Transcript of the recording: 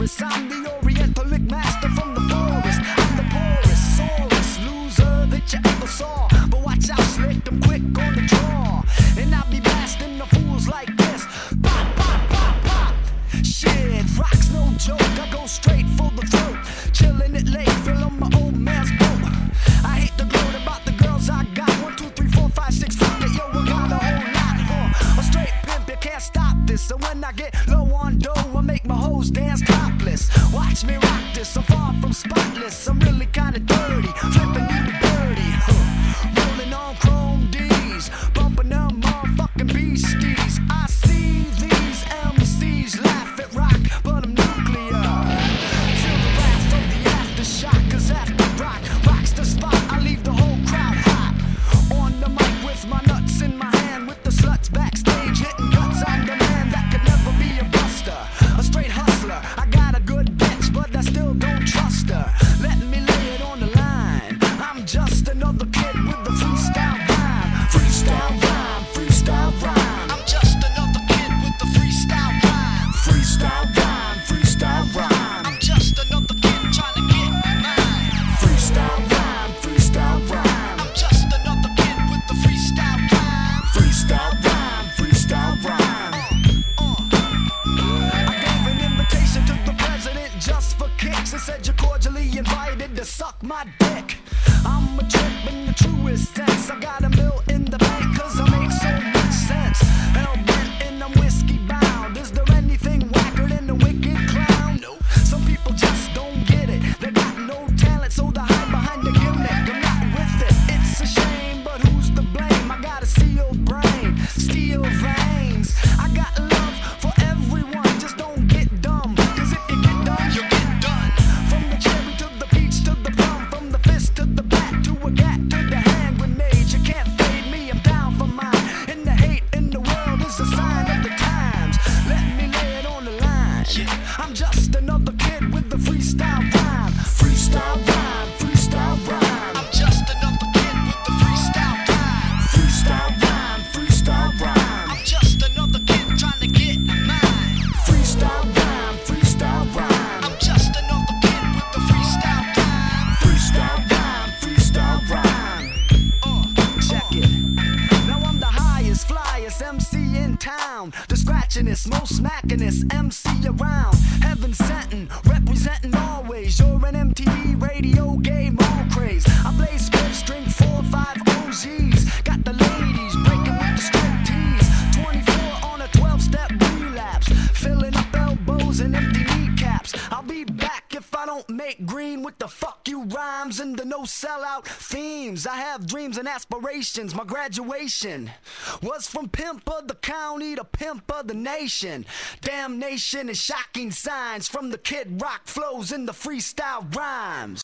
chorus. I'm the orientalic master from the forest. I'm the poorest, sorest loser that you ever saw. But watch out, slick, I'm quick on the draw. And I'll be blasting the fools like this. Pop, pop, pop, pop. Shit, rock's no joke. I go straight for the throat. Chilling it late, filling my old man's boat. I hate to gloat about the girls I got. 1, 2, 3, 4, 5, 6, 7, 8. Yo, we got a whole lot. A straight pimp, you can't stop this. So when I get low on dough, I make my hoes dance topless. Watch me rock this. I'm far from spotless. I'm really kinda dirty, flipping you dirty. Rolling on chrome D's, bumping them motherfucking beasties. I see these MCs laugh at rock, but I'm nuclear. Feel the wrath of the aftershock, 'cause after rock's the spot. I leave the whole crowd hot. On the mic with my nuts in my hand, with the sluts backstage hitting guts. I'm the man that could never be a buster, a straight hustler. I got a good bitch, but I still don't trust her. Let me lay it on the line. I'm just another kid with a freestyle rhyme. Freestyle rhyme, freestyle rhyme. I'm just another kid with a freestyle rhyme. Freestyle rhyme, freestyle rhyme. I'm just another kid trying to get mine. Freestyle rhyme, freestyle rhyme. I'm just another kid with the freestyle rhyme. Freestyle rhyme, freestyle rhyme. I gave an invitation to the president just for kicks. It said you're cordially invited to suck my dick. I'm a trip in the truest sense. I got a mill in the bank 'cause I make so much sense. Hell bent and I'm whiskey bound. Is there anything whacker than a wicked clown? No. Some people just don't get it. They got no talent, so they hide behind the gimmick. I'm not with it. It's a shame, but who's to blame? I got a sealed brain, steel veins. I got love for everyone. Just don't get dumb, 'cause if you get dumb, you'll get done. From the cherry to the peach to the plum, from the fist to the bat to a gat to the hand grenade. You can't fade me, I'm down for mine. And the hate in the world is a sign of the times. Let me lay it on the line. I'm just another kid with the freestyle rhyme. Freestyle rhyme, freestyle rhyme. I'm just another kid with the freestyle rhyme. Freestyle rhyme, freestyle rhyme. I'm just another kid trying to get mine. Freestyle rhyme, freestyle rhyme. I'm just another kid with the freestyle rhyme. Freestyle rhyme, freestyle rhyme. Check it. Now I'm the highest, flyest MC in town. The scratchingest, most smackinest MC around. Heaven sentin', representing always. You're an MTV radio game all craze. I blaze spliffs, drink 4, 5 OGs. Got the ladies breaking with the striptease. 24 on a 12-step relapse. Filling up elbows and empty kneecaps. I'll be back if I don't make green with the fuck you rhymes and the no sellout themes. I have dreams and aspirations. My graduation was from pimp of the county to pimp of the nation. Damnation and shocking signs from the Kid Rock flows in the freestyle rhymes.